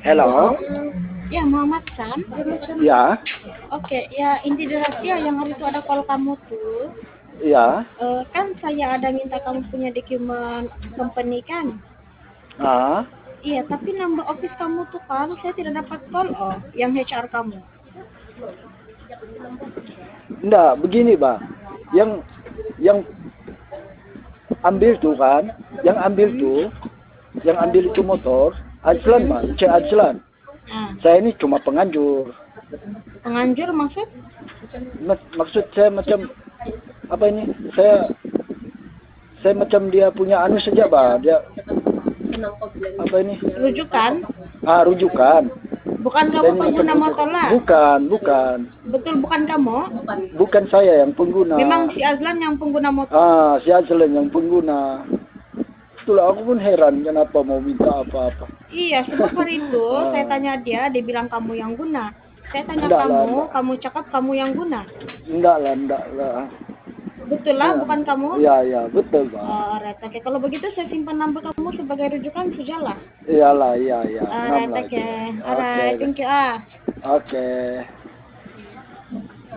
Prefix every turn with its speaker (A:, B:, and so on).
A: Hello,
B: Ya, Muhammad Sam.
A: ya,
B: Oke, ya inti dari rahasia yang hari itu ada call kamu tuh.
A: ya,
B: Kan saya ada minta kamu punya dokumen company kan?
A: ah,
B: Iya, tapi number office kamu tuh kan saya tidak dapat call yang HR kamu.
A: enggak, begini, Bang. Yang ambil tuh kan, yang ambil
B: Hmm?
A: tuh, yang ambil itu motor, Ajlan, Bang, C Ajlan.
B: Nah,
A: Saya ini cuma penganjur.
B: penganjur maksud?
A: Maksud saya macam apa ini? Saya macam dia punya anu saja, Bang. Dia apa ini?
B: Rujukan?
A: Rujukan.
B: Bukan
A: Saya
B: kamu
A: ini macam
B: pengguna motor
A: rujukan.
B: lah.
A: Bukan.
B: Betul, bukan kamu.
A: Bukan saya yang
B: Memang
A: pengguna.
B: si Azlan yang pengguna motor.
A: Si Ajlan yang pengguna. Itulah aku pun heran kenapa mau minta apa-apa.
B: Iya, sebab hari itu saya
A: Ah,
B: tanya dia bilang kamu yang guna. Saya tanya
A: enggak lah,
B: kamu,
A: enggak.
B: kamu cakap kamu yang guna.
A: Enggak lah.
B: Betul lah,
A: Ya,
B: bukan kamu.
A: ya, betul, Bang.
B: Alright, oke. Kalau begitu saya simpan nomor kamu sebagai rujukan sudah lah.
A: Iyalah, iya,
B: Alright,
A: enam lah
B: oke.
A: itu. Oke,
B: Alright, thank you
A: oke.